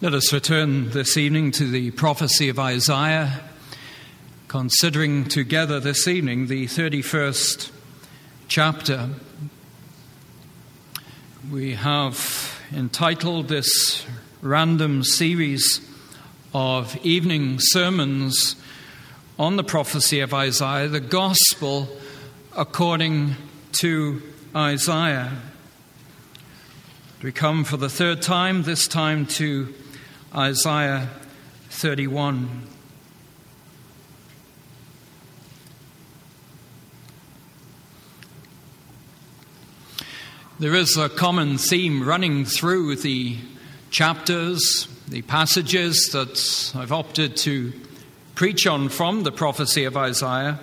Let us return this evening to the prophecy of Isaiah, considering together this evening the 31st chapter. We have entitled this random series of evening sermons on the prophecy of Isaiah, the Gospel according to Isaiah. We come for the third time, this time to Isaiah 31. There is a common theme running through the chapters, the passages that I've opted to preach on from the prophecy of Isaiah.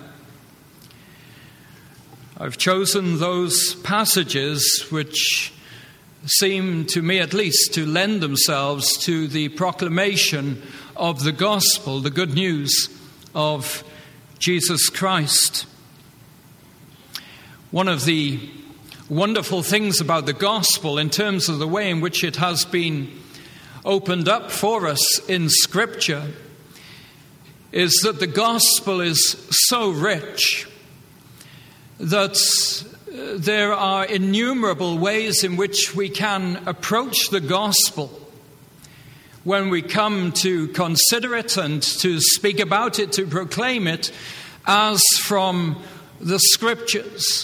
I've chosen those passages which seem to me at least to lend themselves to the proclamation of the gospel, the good news of Jesus Christ. One of the wonderful things about the gospel in terms of the way in which it has been opened up for us in Scripture is that the gospel is so rich that there are innumerable ways in which we can approach the gospel when we come to consider it and to speak about it, to proclaim it as from the Scriptures.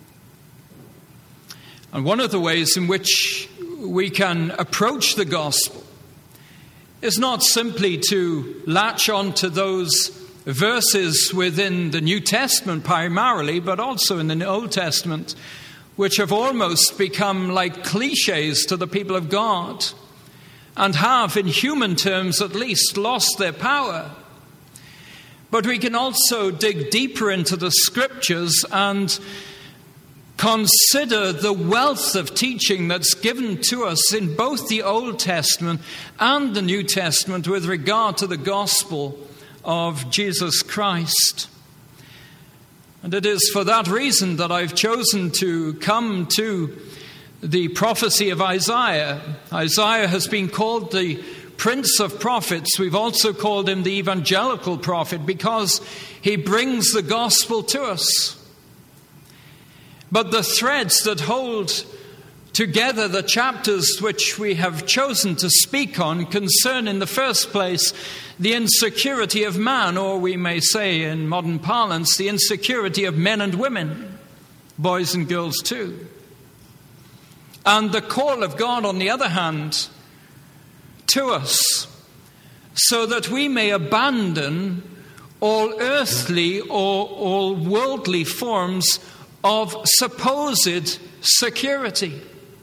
And one of the ways in which we can approach the gospel is not simply to latch on to those verses within the New Testament primarily, but also in the Old Testament, which have almost become like cliches to the people of God and have, in human terms at least, lost their power. But we can also dig deeper into the Scriptures and consider the wealth of teaching that's given to us in both the Old Testament and the New Testament with regard to the gospel of Jesus Christ. And it is for that reason that I've chosen to come to the prophecy of Isaiah. Isaiah has been called the Prince of Prophets. We've also called him the evangelical prophet because he brings the gospel to us. But the threads that hold together the chapters which we have chosen to speak on concern in the first place the insecurity of man, or we may say in modern parlance, the insecurity of men and women, boys and girls too. And the call of God, on the other hand, to us, so that we may abandon all earthly or all worldly forms of supposed security.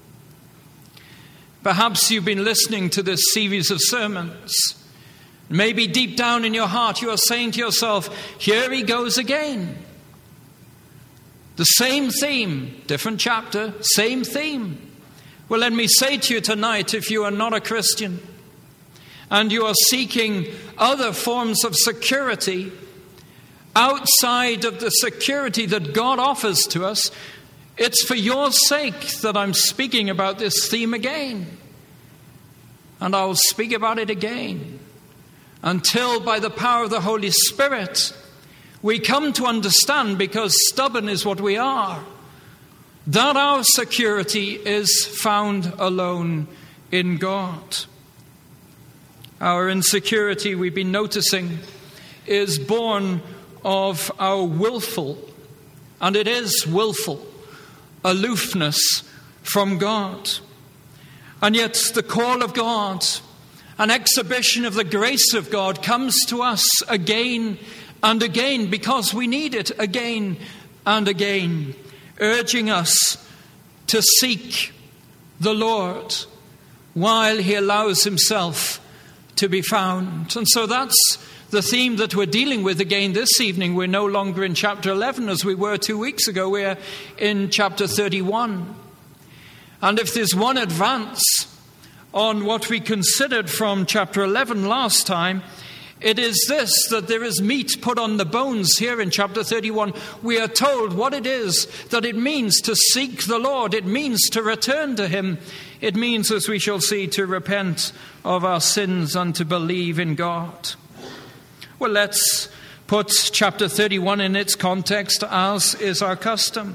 Perhaps you've been listening to this series of sermons. Maybe deep down in your heart you are saying to yourself, here he goes again. The same theme, different chapter, same theme. Well, let me say to you tonight, if you are not a Christian and you are seeking other forms of security outside of the security that God offers to us, it's for your sake that I'm speaking about this theme again. And I'll speak about it again until, by the power of the Holy Spirit, we come to understand, because stubborn is what we are, that our security is found alone in God. Our insecurity, we've been noticing, is born of our willful, and it is willful, aloofness from God. And yet the call of God, an exhibition of the grace of God, comes to us again and again because we need it again and again, urging us to seek the Lord while he allows himself to be found. And so that's the theme that we're dealing with again this evening. We're no longer in chapter 11 as we were 2 weeks ago. We're in chapter 31. And if there's one advance on what we considered from chapter 11 last time, it is this, that there is meat put on the bones here in chapter 31. We are told what it is that it means to seek the Lord. It means to return to him It means, as we shall see, to repent of our sins and to believe in God. Well, let's put chapter 31 in its context, as is our custom.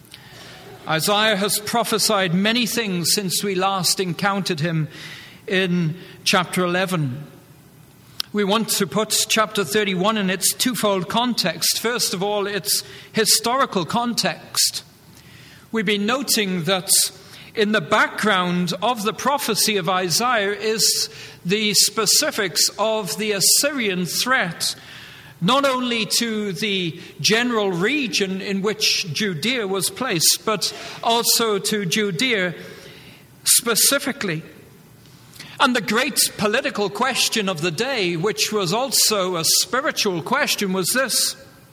Isaiah has prophesied many things since we last encountered him in chapter 11. We want to put chapter 31 in its twofold context. First of all, its historical context. We've been noting that in the background of the prophecy of Isaiah is the specifics of the Assyrian threat, not only to the general region in which Judea was placed, but also to Judea specifically. And the great political question of the day, which was also a spiritual question, was this: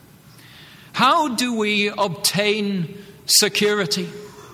how do we obtain security?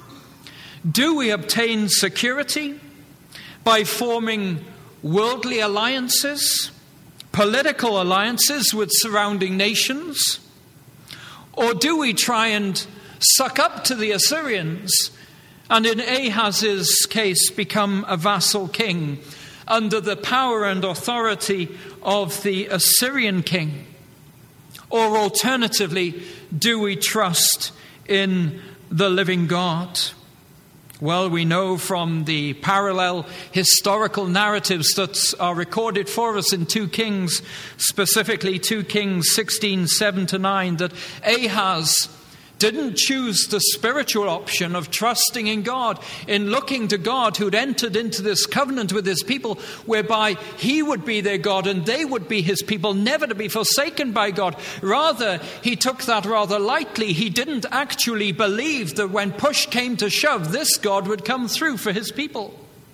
Do we obtain security by forming worldly alliances, political alliances with surrounding nations? Or do we try and suck up to the Assyrians and, in Ahaz's case, become a vassal king under the power and authority of the Assyrian king? Or alternatively, do we trust in the living God? Well, we know from the parallel historical narratives that are recorded for us in 2 Kings, specifically 2 Kings 16, 7-9, that Ahaz didn't choose the spiritual option of trusting in God, in looking to God, who'd entered into this covenant with his people, whereby he would be their God and they would be his people, never to be forsaken by God. Rather, he took that rather lightly. He didn't actually believe that when push came to shove, this God would come through for his people.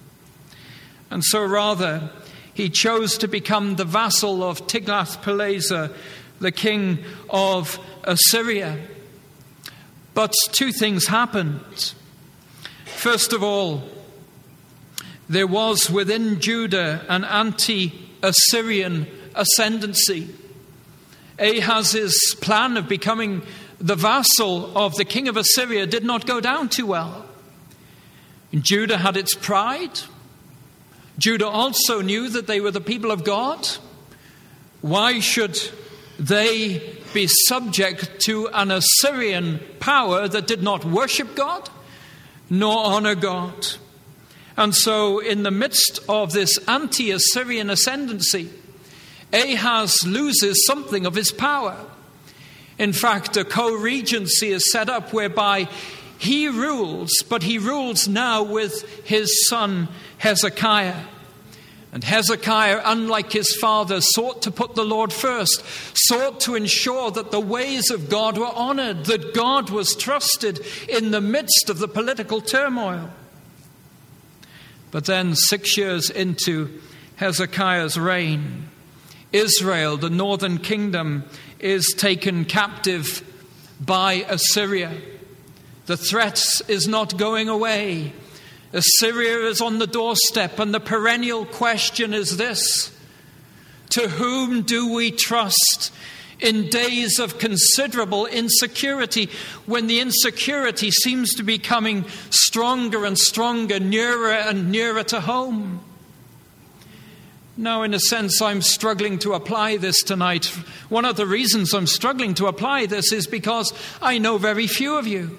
And so rather, he chose to become the vassal of Tiglath-Pileser, the king of Assyria. But 2 things happened. First of all, there was within Judah an anti-Assyrian ascendancy. Ahaz's plan of becoming the vassal of the king of Assyria did not go down too well. Judah had its pride. Judah also knew that they were the people of God. Why should they be subject to an Assyrian power that did not worship God nor honor God? And so in the midst of this anti-Assyrian ascendancy, Ahaz loses something of his power. In fact, a co-regency is set up whereby he rules, but he rules now with his son Hezekiah. And Hezekiah, unlike his father, sought to put the Lord first, sought to ensure that the ways of God were honored, that God was trusted in the midst of the political turmoil. But then 6 years into Hezekiah's reign, Israel, the northern kingdom, is taken captive by Assyria. The threat is not going away. Assyria is on the doorstep, and the perennial question is this: to whom do we trust in days of considerable insecurity, when the insecurity seems to be coming stronger and stronger, nearer and nearer to home? Now, in a sense, I'm struggling to apply this tonight. One of the reasons I'm struggling to apply this is because I know very few of you.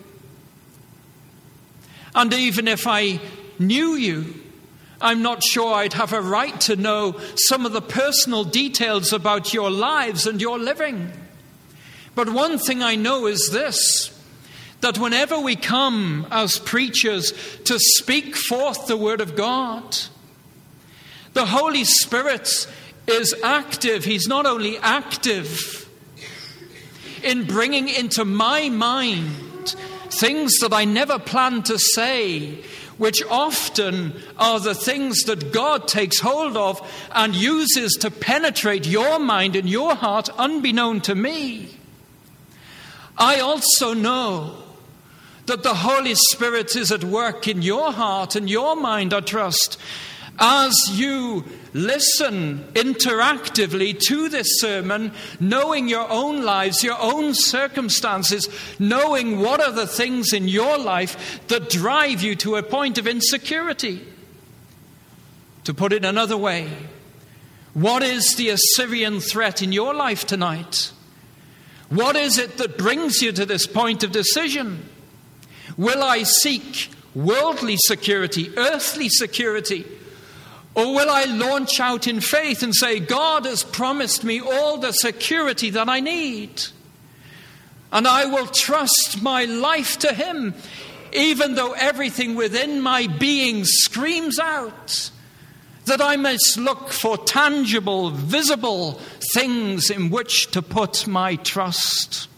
And even if I knew you, I'm not sure I'd have a right to know some of the personal details about your lives and your living. But one thing I know is this: that whenever we come as preachers to speak forth the word of God, the Holy Spirit is active. He's not only active in bringing into my mind things that I never planned to say, which often are the things that God takes hold of and uses to penetrate your mind and your heart unbeknown to me. I also know that the Holy Spirit is at work in your heart and your mind, I trust, As you listen interactively to this sermon, knowing your own lives, your own circumstances, knowing what are the things in your life that drive you to a point of insecurity. To put it another way, what is the Assyrian threat in your life tonight? What is it that brings you to this point of decision? Will I seek worldly security, earthly security? Or will I launch out in faith and say, God has promised me all the security that I need, and I will trust my life to Him, even though everything within my being screams out that I must look for tangible, visible things in which to put my trust.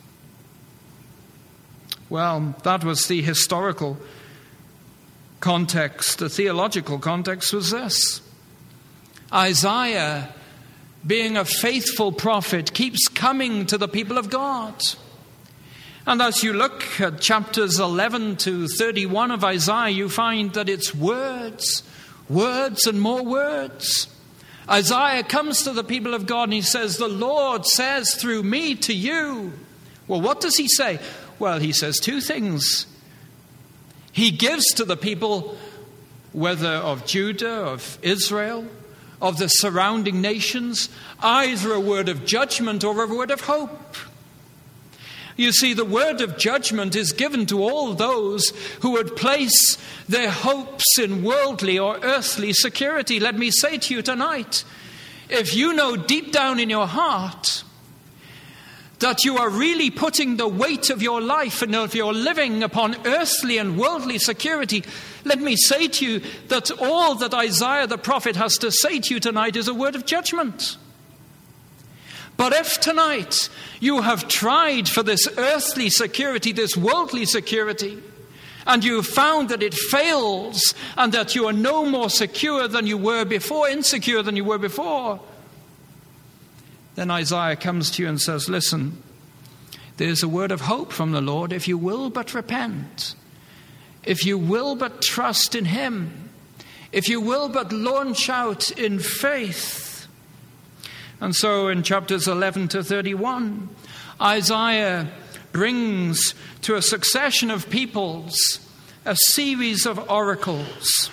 Well, that was the historical context. The theological context was this. Isaiah, being a faithful prophet, keeps coming to the people of God. And as you look at chapters 11 to 31 of Isaiah, you find that it's words, words and more words. Isaiah comes to the people of God and he says, the Lord says through me to you. Well, what does he say? Well, he says two things. He gives to the people, whether of Judah, of Israel, of the surrounding nations, either a word of judgment or a word of hope. You see, the word of judgment is given to all those who would place their hopes in worldly or earthly security. Let me say to you tonight, if you know deep down in your heart that you are really putting the weight of your life and of your living upon earthly and worldly security, let me say to you that all that Isaiah the prophet has to say to you tonight is a word of judgment. But if tonight you have tried for this earthly security, this worldly security, and you have found that it fails and that you are no more secure than you were before, insecure than you were before, then Isaiah comes to you and says, listen, there's a word of hope from the Lord if you will but repent, if you will but trust in Him, if you will but launch out in faith. And so in chapters 11 to 31, Isaiah brings to a succession of peoples a series of oracles.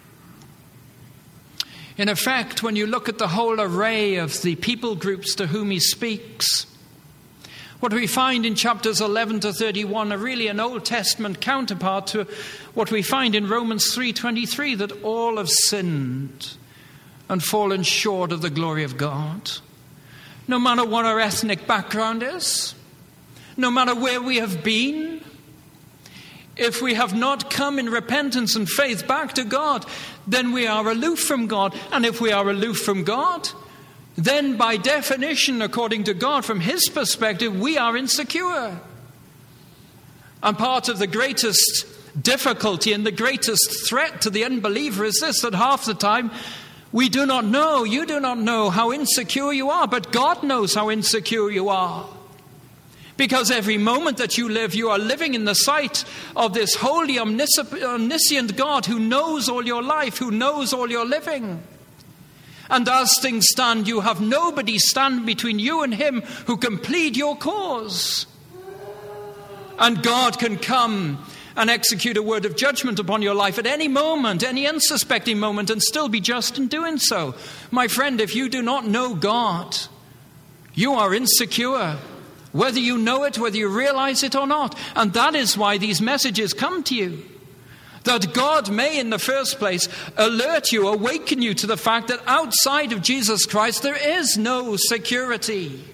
In effect, when you look at the whole array of the people groups to whom he speaks, what we find in chapters 11 to 31 are really an Old Testament counterpart to what we find in Romans 3:23, that all have sinned and fallen short of the glory of God. No matter what our ethnic background is, no matter where we have been, if we have not come in repentance and faith back to God, then we are aloof from God. And if we are aloof from God, then by definition, according to God, from His perspective, we are insecure. And part of the greatest difficulty and the greatest threat to the unbeliever is this, that half the time we do not know, you do not know how insecure you are, but God knows how insecure you are. Because every moment that you live, you are living in the sight of this holy, omniscient God who knows all your life, who knows all your living. And as things stand, you have nobody stand between you and Him who can plead your cause. And God can come and execute a word of judgment upon your life at any moment, any unsuspecting moment, and still be just in doing so. My friend, if you do not know God, you are insecure. Whether you know it, whether you realize it or not. And that is why these messages come to you. That God may, in the first place, alert you, awaken you to the fact that outside of Jesus Christ there is no security.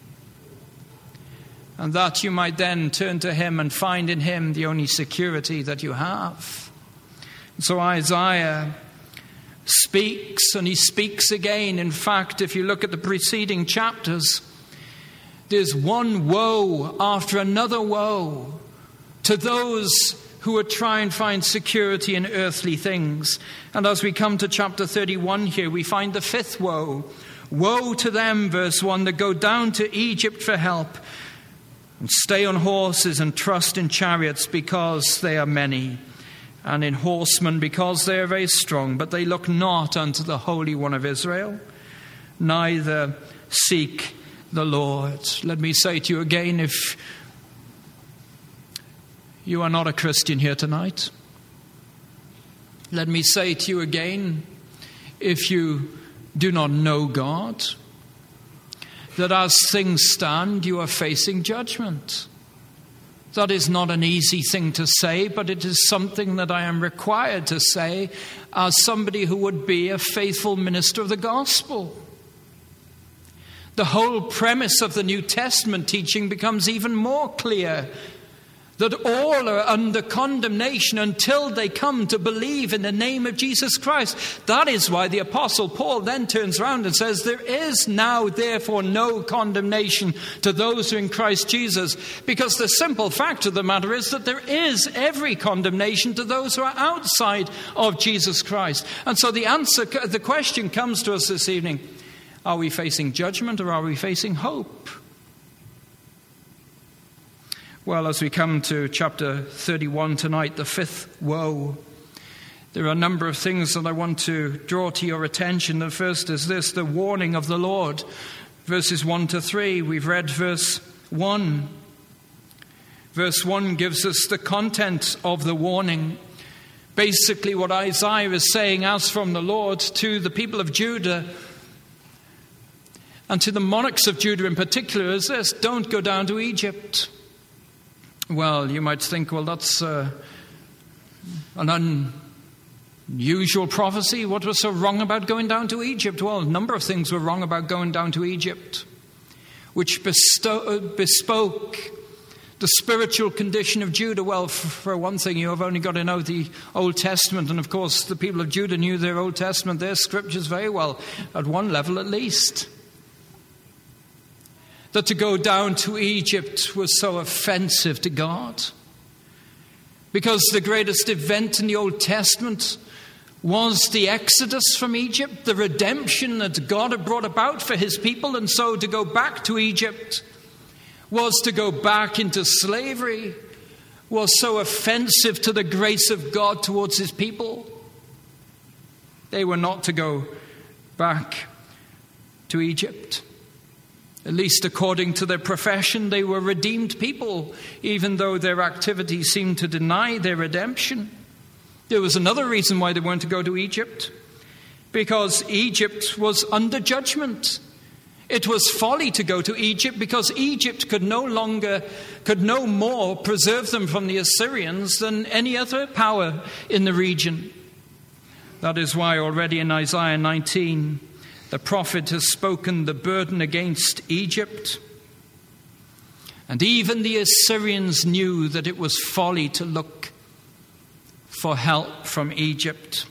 And that you might then turn to Him and find in Him the only security that you have. And so Isaiah speaks, and he speaks again. In fact, if you look at the preceding chapters, there's one woe after another woe to those who would try and find security in earthly things. And as we come to chapter 31 here, we find the fifth woe. Woe to them, verse 1, that go down to Egypt for help and stay on horses and trust in chariots because they are many. and in horsemen, because they are very strong, but they look not unto the Holy One of Israel, neither seek the Lord. Let me say to you again, if you are not a Christian here tonight, let me say to you again, if you do not know God, that as things stand, you are facing judgment. That is not an easy thing to say, but it is something that I am required to say as somebody who would be a faithful minister of the gospel. The whole premise of the New Testament teaching becomes even more clear, that all are under condemnation until they come to believe in the name of Jesus Christ. That is why the Apostle Paul then turns around and says, there is now therefore no condemnation to those who are in Christ Jesus, because the simple fact of the matter is that there is every condemnation to those who are outside of Jesus Christ. And so the question comes to us this evening, are we facing judgment or are we facing hope? Well, as we come to chapter 31 tonight, the fifth woe, there are a number of things that I want to draw to your attention. The first is this, the warning of the Lord. Verses 1 to 3, we've read verse 1. Verse 1 gives us the content of the warning. Basically what Isaiah is saying, as from the Lord to the people of Judah, and to the monarchs of Judah in particular, is this, don't go down to Egypt. Well, you might think, well, that's an unusual prophecy. What was so wrong about going down to Egypt? Well, a number of things were wrong about going down to Egypt, which bespoke the spiritual condition of Judah. Well, for one thing, you have only got to know the Old Testament. And of course, the people of Judah knew their Old Testament, their scriptures very well, at one level at least. That to go down to Egypt was so offensive to God, because the greatest event in the Old Testament was the exodus from Egypt, the redemption that God had brought about for his people. And so to go back to Egypt was to go back into slavery, was so offensive to the grace of God towards his people. They were not to go back to Egypt. At least according to their profession, they were redeemed people, even though their activities seemed to deny their redemption. There was another reason why they weren't to go to Egypt, because Egypt was under judgment. It was folly to go to Egypt, because Egypt could no more preserve them from the Assyrians than any other power in the region. That is why already in Isaiah 19, the prophet has spoken the burden against Egypt. And even the Assyrians knew that it was folly to look for help from Egypt.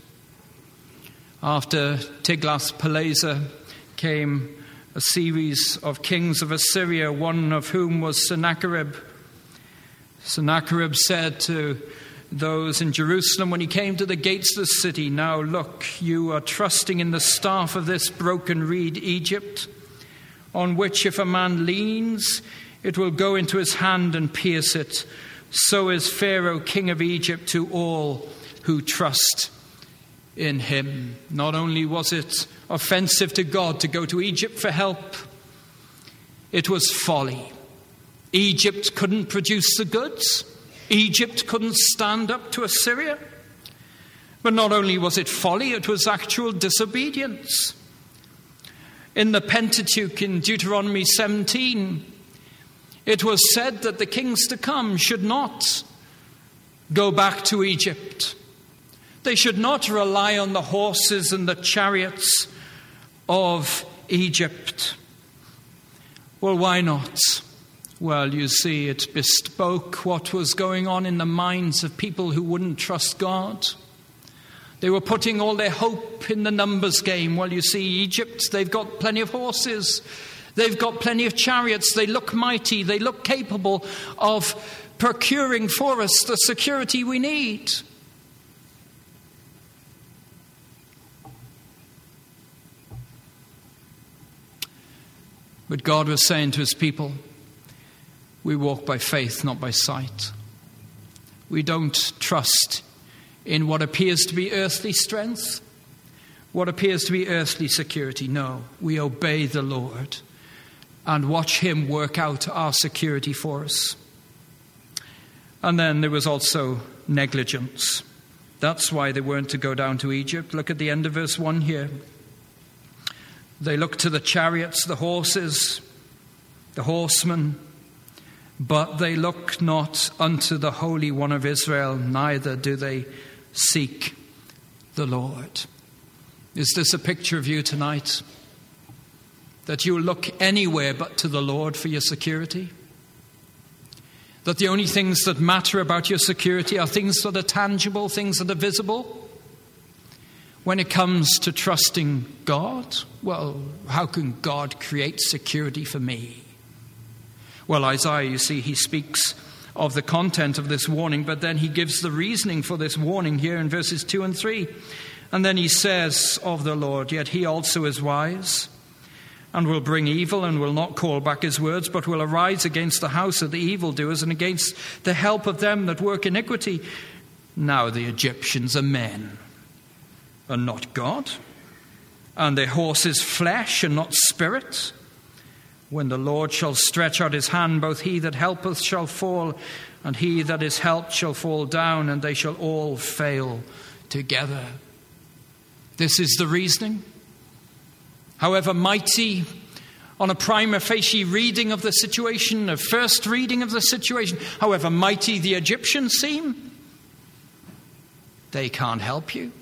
After Tiglath-Pileser came a series of kings of Assyria, one of whom was Sennacherib. Sennacherib said to those in Jerusalem when he came to the gates of the city, now look, you are trusting in the staff of this broken reed, Egypt, on which if a man leans, it will go into his hand and pierce it. So is Pharaoh, king of Egypt, to all who trust in him. Not only was it offensive to God to go to Egypt for help, it was folly. Egypt couldn't produce the goods. Egypt couldn't stand up to Assyria. But not only was it folly, it was actual disobedience. In the Pentateuch, in Deuteronomy 17, it was said that the kings to come should not go back to Egypt. They should not rely on the horses and the chariots of Egypt. Well, why not? Well, you see, it bespoke what was going on in the minds of people who wouldn't trust God. They were putting all their hope in the numbers game. Well, you see, Egypt, they've got plenty of horses. They've got plenty of chariots. They look mighty. They look capable of procuring for us the security we need. But God was saying to his people, we walk by faith, not by sight. We don't trust in what appears to be earthly strength, what appears to be earthly security. No, we obey the Lord and watch him work out our security for us. And then there was also negligence. That's why they weren't to go down to Egypt. Look at the end of verse 1 here. They looked to the chariots, the horses, the horsemen, but they look not unto the Holy One of Israel, neither do they seek the Lord. Is this a picture of you tonight? That you look anywhere but to the Lord for your security? That the only things that matter about your security are things that are tangible, things that are visible? When it comes to trusting God, well, how can God create security for me? Well, Isaiah, you see, he speaks of the content of this warning, but then he gives the reasoning for this warning here in verses 2 and 3. And then he says of the Lord, yet he also is wise, and will bring evil, and will not call back his words, but will arise against the house of the evildoers, and against the help of them that work iniquity. Now the Egyptians are men, and not God, and their horses flesh, and not spirit. When the Lord shall stretch out his hand, both he that helpeth shall fall, and he that is helped shall fall down, and they shall all fail together. This is the reasoning. However mighty, on a prima facie reading of the situation, a first reading of the situation, however mighty the Egyptians seem, they can't help you.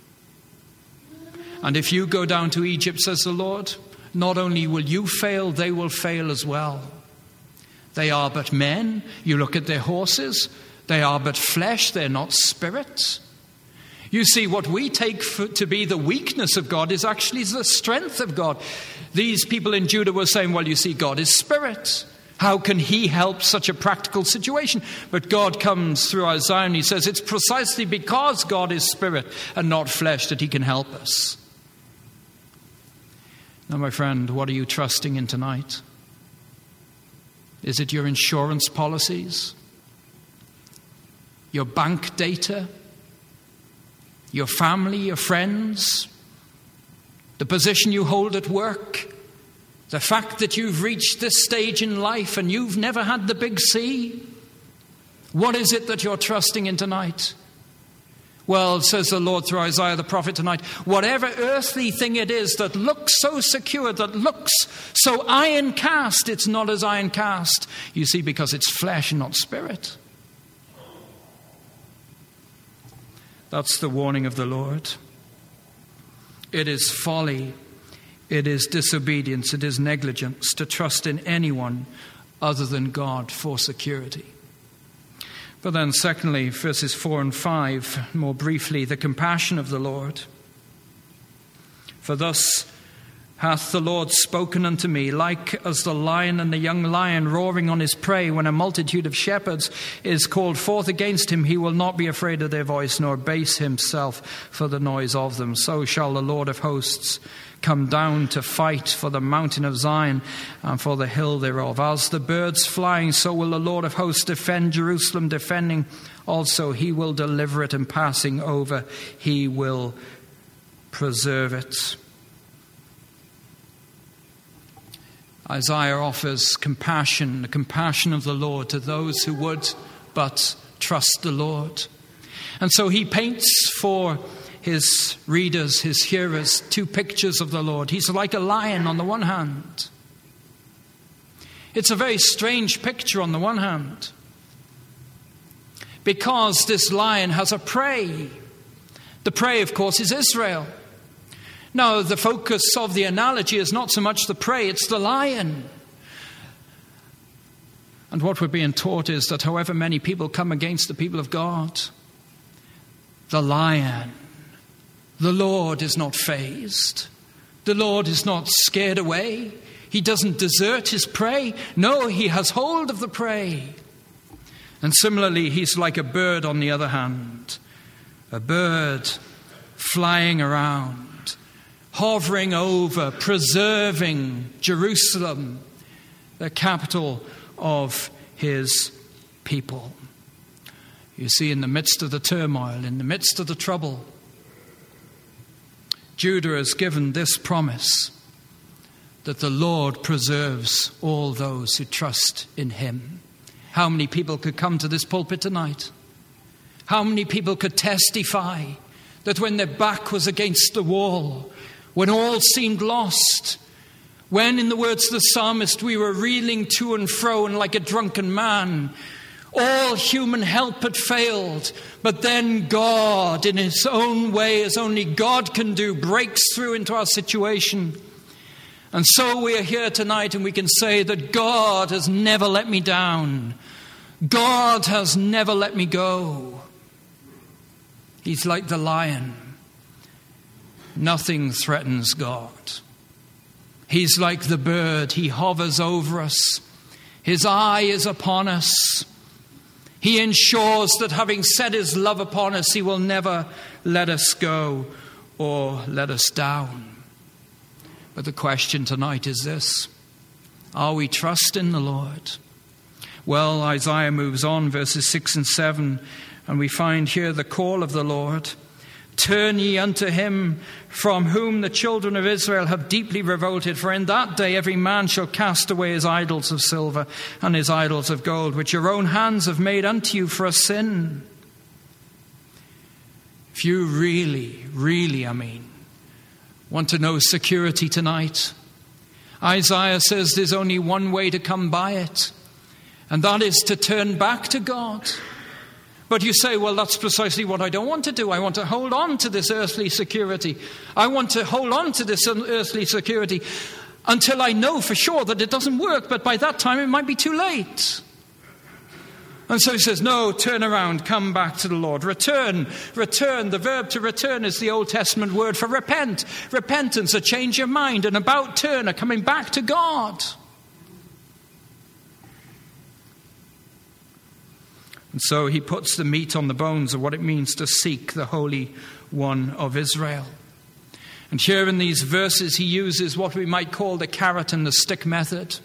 And if you go down to Egypt, says the Lord, not only will you fail, they will fail as well. They are but men. You look at their horses. They are but flesh. They're not spirit. You see, what we take to be the weakness of God is actually the strength of God. These people in Judah were saying, well, you see, God is spirit. How can he help such a practical situation? But God comes through Isaiah and he says, it's precisely because God is spirit and not flesh that he can help us. Now, my friend, what are you trusting in tonight? Is it your insurance policies? Your bank data? Your family, your friends? The position you hold at work? The fact that you've reached this stage in life and you've never had the big C? What is it that you're trusting in tonight? Well, says the Lord through Isaiah the prophet tonight, whatever earthly thing it is that looks so secure, that looks so iron cast, it's not as iron cast. You see, because it's flesh and not spirit. That's the warning of the Lord. It is folly, it is disobedience, it is negligence to trust in anyone other than God for security. But then secondly, verses 4 and 5, more briefly, the compassion of the Lord. For thus hath the Lord spoken unto me, like as the lion and the young lion roaring on his prey, when a multitude of shepherds is called forth against him, he will not be afraid of their voice, nor abase himself for the noise of them. So shall the Lord of hosts come down to fight for the mountain of Zion and for the hill thereof. As the birds flying, so will the Lord of hosts defend Jerusalem, defending also he will deliver it, and passing over he will preserve it. Isaiah offers compassion, the compassion of the Lord to those who would but trust the Lord. And so he paints for his readers, his hearers, two pictures of the Lord. He's like a lion on the one hand. It's a very strange picture on the one hand, because this lion has a prey. The prey, of course, is Israel. Now, the focus of the analogy is not so much the prey, it's the lion. And what we're being taught is that however many people come against the people of God, the lion, the Lord, is not fazed. The Lord is not scared away. He doesn't desert his prey. No, he has hold of the prey. And similarly, he's like a bird on the other hand. A bird flying around, hovering over, preserving Jerusalem, the capital of his people. You see, in the midst of the turmoil, in the midst of the trouble, Judah has given this promise that the Lord preserves all those who trust in him. How many people could come to this pulpit tonight? How many people could testify that when their back was against the wall, when all seemed lost, when, in the words of the psalmist, we were reeling to and fro and like a drunken man, all human help had failed, but then God, in his own way, as only God can do, breaks through into our situation. And so we are here tonight and we can say that God has never let me down. God has never let me go. He's like the lion. Nothing threatens God. He's like the bird. He hovers over us. His eye is upon us. He ensures that having set his love upon us, he will never let us go or let us down. But the question tonight is this: are we trusting the Lord? Well, Isaiah moves on, verses 6 and 7, and we find here the call of the Lord. Turn ye unto him from whom the children of Israel have deeply revolted. For in that day every man shall cast away his idols of silver and his idols of gold, which your own hands have made unto you for a sin. If you really, want to know security tonight, Isaiah says there's only one way to come by it, and that is to turn back to God. But you say, well, that's precisely what I don't want to do. I want to hold on to this earthly security. I want to hold on to this earthly security until I know for sure that it doesn't work. But by that time, it might be too late. And so he says, no, turn around, come back to the Lord. Return. The verb to return is the Old Testament word for repent. Repentance, a change of mind, an about turn, a coming back to God. And so he puts the meat on the bones of what it means to seek the Holy One of Israel. And here in these verses he uses what we might call the carrot and the stick method.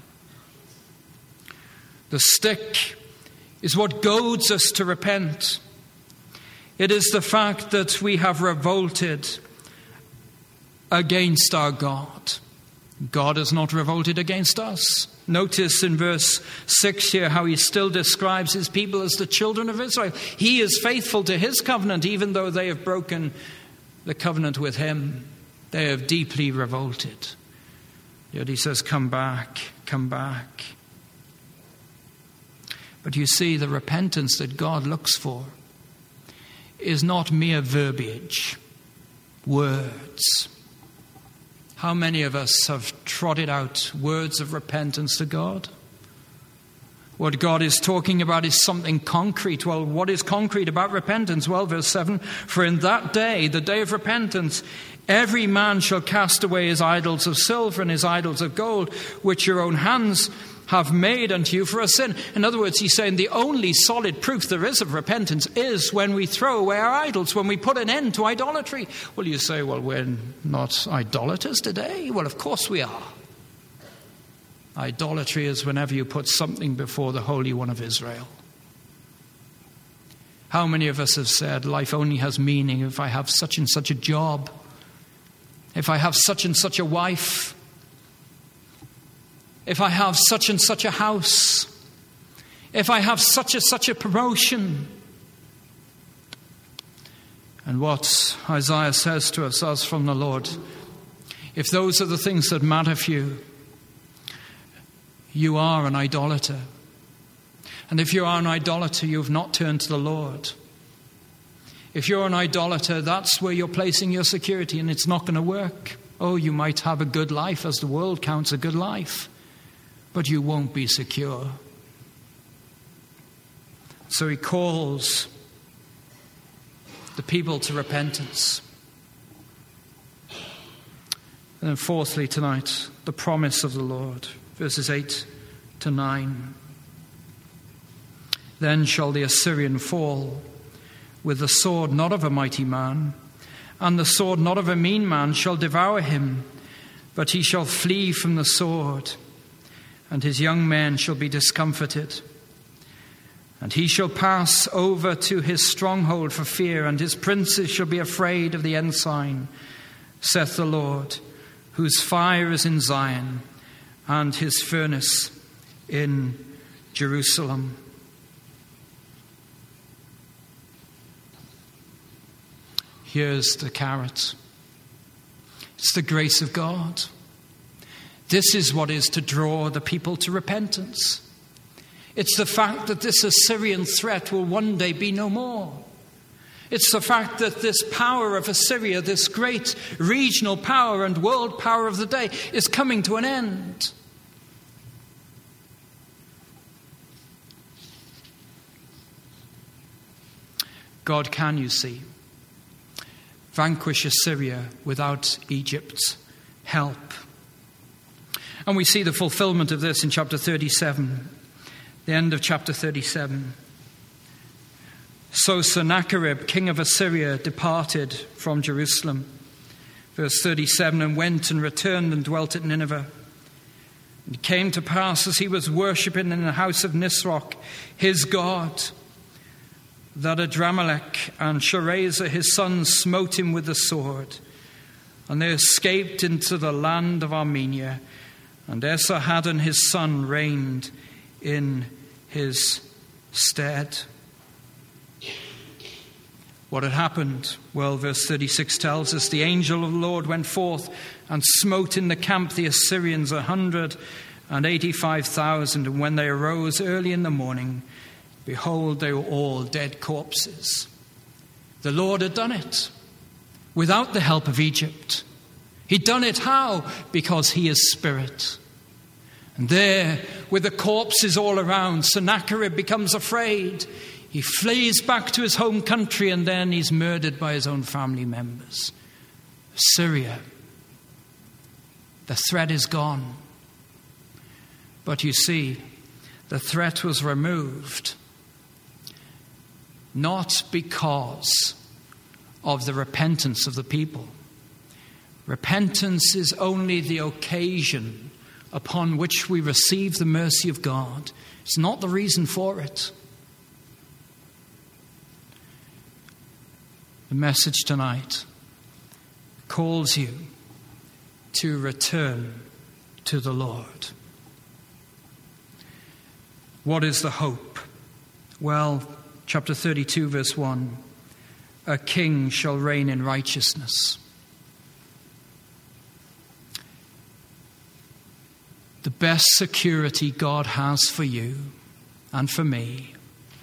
The stick is what goads us to repent. It is the fact that we have revolted against our God. God has not revolted against us. Notice in verse 6 here how he still describes his people as the children of Israel. He is faithful to his covenant, even though they have broken the covenant with him. They have deeply revolted. Yet he says, come back, come back. But you see, the repentance that God looks for is not mere verbiage, words. How many of us have trotted out words of repentance to God? What God is talking about is something concrete. Well, what is concrete about repentance? Well, verse 7, for in that day, the day of repentance, every man shall cast away his idols of silver and his idols of gold, which your own hands have made unto you for a sin. In other words, he's saying the only solid proof there is of repentance is when we throw away our idols, when we put an end to idolatry. Well, you say, well, we're not idolaters today. Well, of course we are. Idolatry is whenever you put something before the Holy One of Israel. How many of us have said life only has meaning if I have such and such a job, if I have such and such a wife, if I have such and such a house, if I have such and such a promotion. And what Isaiah says to us as from the Lord, if those are the things that matter for you, you are an idolater. And if you are an idolater, you have not turned to the Lord. If you're an idolater, that's where you're placing your security, and it's not going to work. Oh, you might have a good life as the world counts a good life, but you won't be secure. So he calls the people to repentance. And then fourthly tonight, the promise of the Lord. Verses 8 to 9. Then shall the Assyrian fall with the sword not of a mighty man, and the sword not of a mean man shall devour him, but he shall flee from the sword, and his young men shall be discomfited. And he shall pass over to his stronghold for fear, and his princes shall be afraid of the ensign, saith the Lord, whose fire is in Zion, and his furnace in Jerusalem. Here's the carrot. It's the grace of God. This is what is to draw the people to repentance. It's the fact that this Assyrian threat will one day be no more. It's the fact that this power of Assyria, this great regional power and world power of the day, is coming to an end. God can, you see, vanquish Assyria without Egypt's help. And we see the fulfillment of this in chapter 37, the end of chapter 37. So Sennacherib, king of Assyria, departed from Jerusalem. Verse 37, and went and returned and dwelt at Nineveh. And it came to pass as he was worshipping in the house of Nisroch, his god, that Adramelech and Sharezer his sons smote him with the sword. And they escaped into the land of Armenia. And Esarhaddon his son reigned in his stead. What had happened? Well, verse 36 tells us, the angel of the Lord went forth and smote in the camp the Assyrians 185,000. And when they arose early in the morning, behold, they were all dead corpses. The Lord had done it without the help of Egypt. He'd done it how? Because he is spirit. And there, with the corpses all around, Sennacherib becomes afraid. He flees back to his home country, and then he's murdered by his own family members. Assyria, the threat is gone. But you see, the threat was removed not because of the repentance of the people. Repentance is only the occasion upon which we receive the mercy of God. It's not the reason for it. The message tonight calls you to return to the Lord. What is the hope? Well, chapter 32, verse 1, a king shall reign in righteousness. The best security God has for you and for me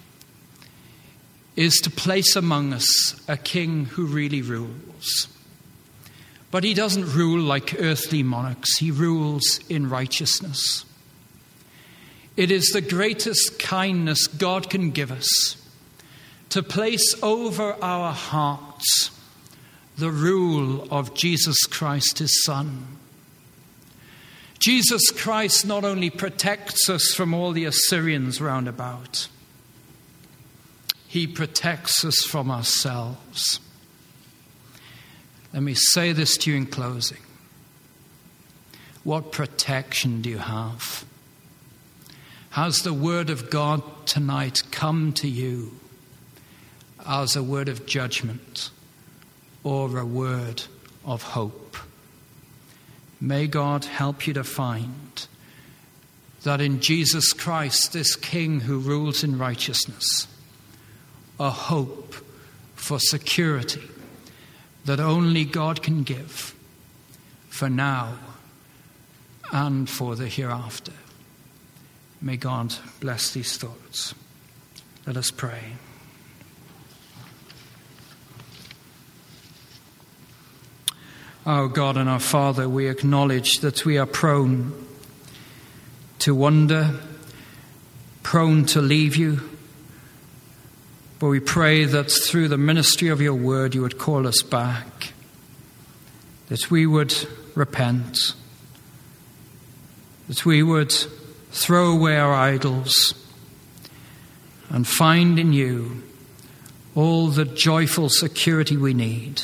is to place among us a king who really rules. But he doesn't rule like earthly monarchs. He rules in righteousness. It is the greatest kindness God can give us to place over our hearts the rule of Jesus Christ, his Son. Jesus Christ not only protects us from all the Assyrians round about, he protects us from ourselves. Let me say this to you in closing. What protection do you have? Has the word of God tonight come to you as a word of judgment or a word of hope? May God help you to find that in Jesus Christ, this King who rules in righteousness, a hope for security that only God can give for now and for the hereafter. May God bless these thoughts. Let us pray. Our God and our Father, we acknowledge that we are prone to wander, prone to leave you. But we pray that through the ministry of your word, you would call us back, that we would repent, that we would throw away our idols and find in you all the joyful security we need.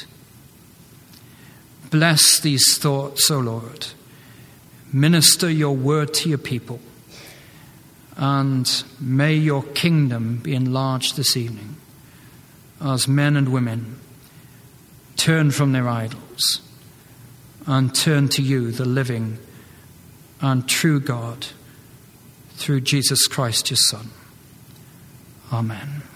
Bless these thoughts, O Lord. Minister your word to your people And may your kingdom be enlarged this evening as men and women turn from their idols and turn to you, the living and true God, through Jesus Christ, your Son. Amen.